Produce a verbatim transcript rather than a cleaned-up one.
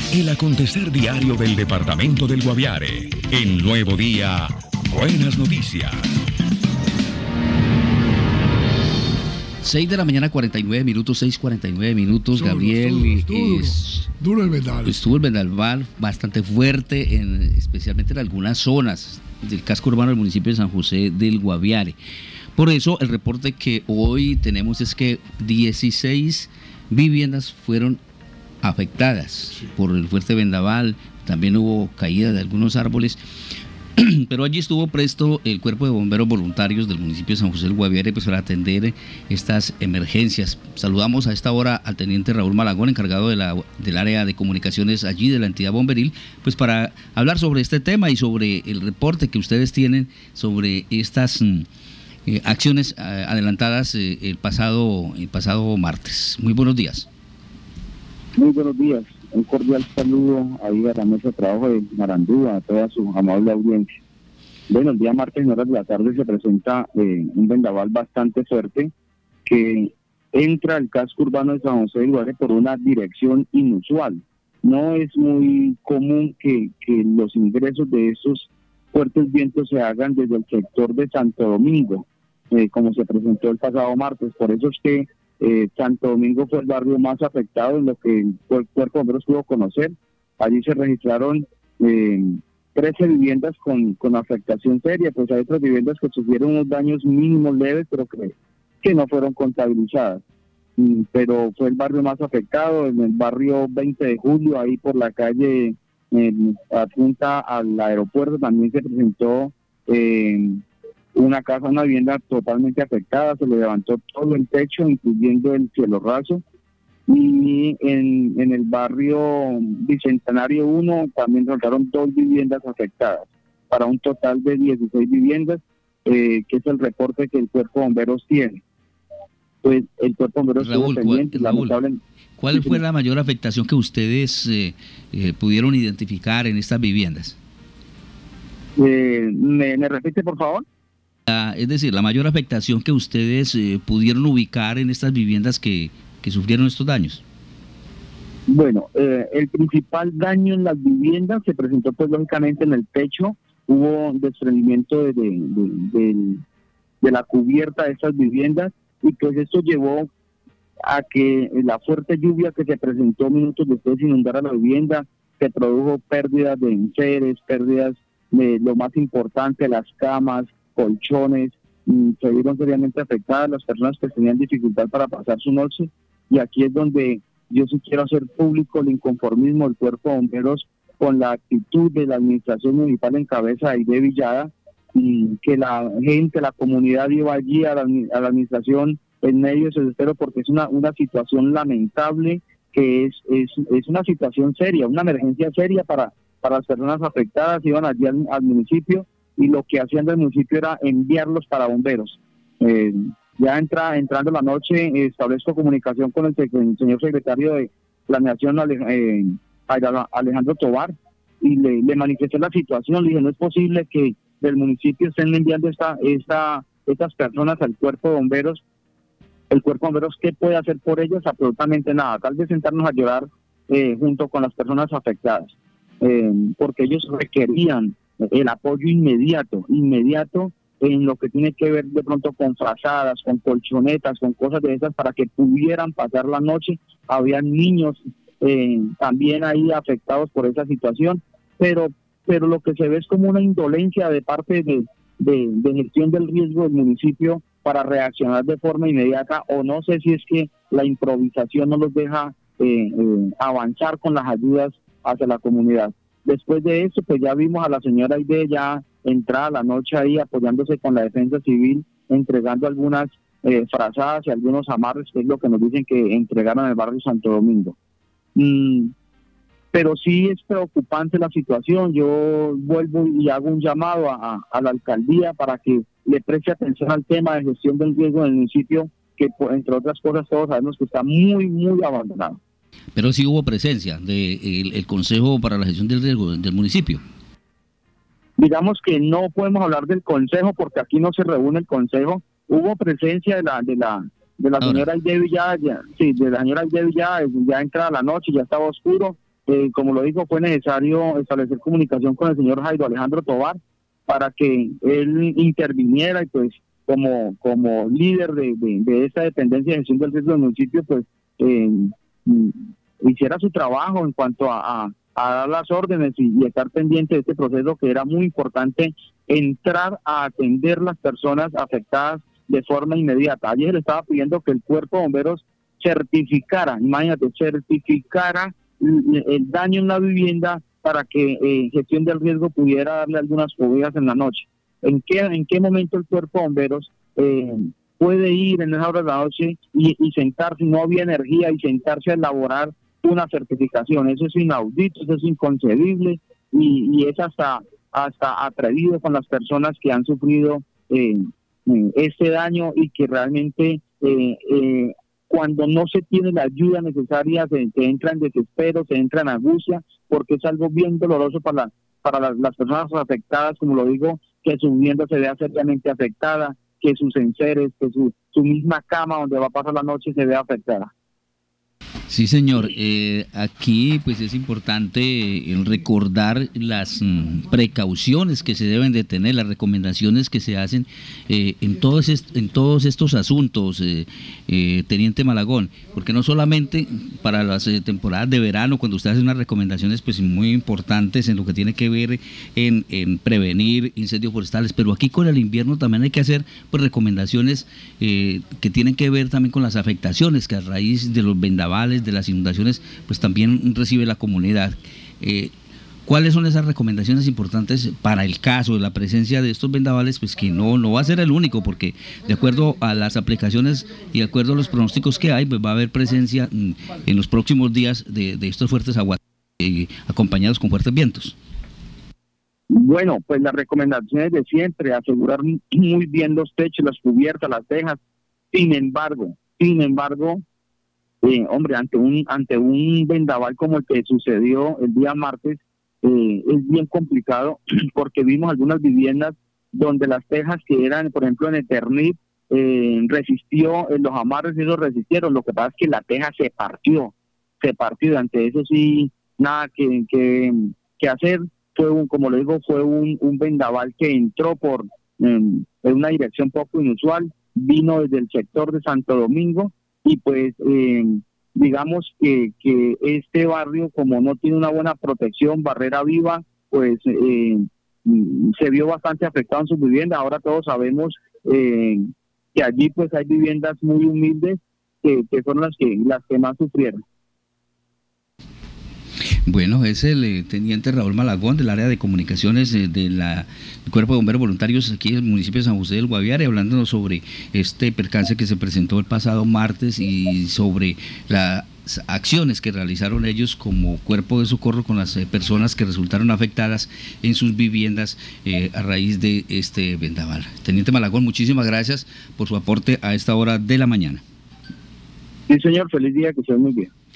El acontecer diario del departamento del Guaviare. En Nuevo Día, buenas noticias. seis de la mañana, cuarenta y nueve minutos, seis cuarenta y nueve minutos, Duro, Gabriel. duro, duro, es, duro el vendaval. Estuvo el vendaval bastante fuerte, en, especialmente en algunas zonas del casco urbano del municipio de San José del Guaviare. Por eso, el reporte que hoy tenemos es que dieciséis viviendas fueron afectadas sí. por el fuerte vendaval. También hubo caída de algunos árboles. Pero allí estuvo presto el Cuerpo de Bomberos Voluntarios del municipio de San José del Guaviare pues, para atender estas emergencias. Saludamos a esta hora al teniente Raúl Malagón, encargado de la, del área de comunicaciones allí de la entidad bomberil, pues para hablar sobre este tema y sobre el reporte que ustedes tienen sobre estas eh, acciones eh, adelantadas eh, el pasado, el pasado martes. Muy buenos días. Muy buenos días. Un cordial saludo ahí a la mesa de trabajo de Marandú, a toda su amable audiencia. Bueno, el día martes en horas de la tarde se presenta eh, un vendaval bastante fuerte que entra al casco urbano de San José del Guaviare por una dirección inusual. No es muy común que, que los ingresos de esos fuertes vientos se hagan desde el sector de Santo Domingo, eh, como se presentó el pasado martes. Por eso es que Eh, Santo Domingo fue el barrio más afectado en lo que el Cuerpo de Bomberos pudo conocer. Allí se registraron eh, trece viviendas con, con afectación seria, pues hay otras viviendas que sufrieron unos daños mínimos leves, pero que, que no fueron contabilizadas. Mm, pero fue el barrio más afectado, en el barrio veinte de julio, ahí por la calle eh, adjunta al aeropuerto, también se presentó eh, una casa, una vivienda totalmente afectada, se le levantó todo el techo, incluyendo el cielo raso, y en, en el barrio Bicentenario uno también resultaron dos viviendas afectadas, para un total de dieciséis viviendas, eh, que es el reporte que el Cuerpo de Bomberos tiene. Pues el Cuerpo de Bomberos Raúl, estuvo pendiente, ¿cuál, Raúl, lamentable... ¿cuál fue la mayor afectación que ustedes eh, eh, pudieron identificar en estas viviendas? Eh, ¿me, ¿Me repite, por favor? Es decir, la mayor afectación que ustedes eh, pudieron ubicar en estas viviendas que, que sufrieron estos daños. Bueno, eh, el principal daño en las viviendas se presentó pues lógicamente en el techo. Hubo desprendimiento de, de, de, de, de la cubierta de estas viviendas y pues esto llevó a que la fuerte lluvia que se presentó minutos después inundara la vivienda, que produjo pérdidas de enseres, pérdidas de lo más importante, las camas, colchones, mmm, se vieron seriamente afectadas las personas que tenían dificultad para pasar su noche, y aquí es donde yo sí quiero hacer público el inconformismo del Cuerpo de Bomberos con la actitud de la administración municipal en cabeza de Aide Villada, y que la gente, la comunidad iba allí a la, a la administración en medio de su desespero, porque es una, una situación lamentable, que es, es, es una situación seria, una emergencia seria para, para las personas afectadas. Iban allí al, al municipio, y lo que hacían del municipio era enviarlos para bomberos. Eh, ya entra entrando la noche, eh, establezco comunicación con el, el señor secretario de Planeación, eh, Alejandro Tobar, y le, le manifesté la situación. Le dije, no es posible que del municipio estén enviando esta, esta, estas personas al Cuerpo de Bomberos. El Cuerpo de Bomberos, ¿qué puede hacer por ellos? Absolutamente nada. Tal vez sentarnos a llorar eh, junto con las personas afectadas, eh, porque ellos requerían el apoyo inmediato, inmediato en lo que tiene que ver de pronto con frazadas, con colchonetas, con cosas de esas para que pudieran pasar la noche. Habían niños eh, también ahí afectados por esa situación, pero pero lo que se ve es como una indolencia de parte de, de, de gestión del riesgo del municipio para reaccionar de forma inmediata, o no sé si es que la improvisación no los deja eh, eh, avanzar con las ayudas hacia la comunidad. Después de eso, pues ya vimos a la señora Aide ya entrar a la noche ahí apoyándose con la defensa civil, entregando algunas eh, frazadas y algunos amarres, que es lo que nos dicen que entregaron en el barrio Santo Domingo. Mm, pero sí es preocupante la situación. Yo vuelvo y hago un llamado a, a la alcaldía para que le preste atención al tema de gestión del riesgo en el municipio, que entre otras cosas todos sabemos que está muy, muy abandonado. Pero sí hubo presencia del de el Consejo para la Gestión del Riesgo del municipio. Digamos que no podemos hablar del Consejo porque aquí no se reúne el Consejo. Hubo presencia de la de la de la señora Aide Villada, sí, de la señora Aide Villada, ya entrada la noche, ya estaba oscuro, eh, como lo dijo, fue necesario establecer comunicación con el señor Jairo Alejandro Tobar para que él interviniera y pues como como líder de, de, de esta dependencia de gestión del riesgo del municipio, pues eh, hiciera su trabajo en cuanto a, a, a dar las órdenes y, y estar pendiente de este proceso, que era muy importante entrar a atender las personas afectadas de forma inmediata. Ayer le estaba pidiendo que el cuerpo de bomberos certificara, imagínate, certificara el, el daño en la vivienda para que eh, gestión del riesgo pudiera darle algunas cobijas en la noche. ¿En qué, en qué momento el cuerpo de bomberos eh, puede ir en esa hora de la noche y, y sentarse, no había energía, y sentarse a elaborar una certificación? Eso es inaudito, eso es inconcebible y, y es hasta, hasta atrevido con las personas que han sufrido eh, este daño y que realmente eh, eh, cuando no se tiene la ayuda necesaria se, se entra en desespero, se entra en angustia, porque es algo bien doloroso para, la, para la, las personas afectadas, como lo digo, que su vivienda se vea seriamente afectada, que sus enseres, que su, su misma cama donde va a pasar la noche se vea afectada. Sí, señor. Eh, aquí pues es importante eh, recordar las mm, precauciones que se deben de tener, las recomendaciones que se hacen eh, en todos est en todos estos asuntos, eh, eh, Teniente Malagón, porque no solamente para las eh, temporadas de verano, cuando usted hace unas recomendaciones pues muy importantes en lo que tiene que ver en, en prevenir incendios forestales, pero aquí con el invierno también hay que hacer pues recomendaciones eh, que tienen que ver también con las afectaciones que a raíz de los vendavales, de las inundaciones, pues también recibe la comunidad. Eh, ¿Cuáles son esas recomendaciones importantes para el caso de la presencia de estos vendavales? Pues que no, no va a ser el único, porque de acuerdo a las aplicaciones y de acuerdo a los pronósticos que hay, pues va a haber presencia en los próximos días de, de estos fuertes aguaceros eh, acompañados con fuertes vientos. Bueno, pues las recomendaciones de siempre, asegurar muy bien los techos, las cubiertas, las tejas. Sin embargo, sin embargo, Eh, hombre, ante un ante un vendaval como el que sucedió el día martes, eh, es bien complicado porque vimos algunas viviendas donde las tejas que eran, por ejemplo, en Eternit, eh, resistió, eh, los amarres esos resistieron. Lo que pasa es que la teja se partió, se partió. Ante eso sí, nada que, que, que hacer. Fue un, como le digo, fue un, un vendaval que entró por eh, en una dirección poco inusual, vino desde el sector de Santo Domingo. Y pues eh, digamos que, que este barrio, como no tiene una buena protección, barrera viva, pues eh, se vio bastante afectado en su vivienda. Ahora todos sabemos eh, que allí pues hay viviendas muy humildes que, que son las que las que más sufrieron. Bueno, es el eh, Teniente Raúl Malagón del área de comunicaciones eh, de la del Cuerpo de Bomberos Voluntarios aquí en el municipio de San José del Guaviare, hablándonos sobre este percance que se presentó el pasado martes y sobre las acciones que realizaron ellos como cuerpo de socorro con las eh, personas que resultaron afectadas en sus viviendas eh, a raíz de este vendaval. Teniente Malagón, muchísimas gracias por su aporte a esta hora de la mañana. Sí, señor, feliz día, que esté muy bien.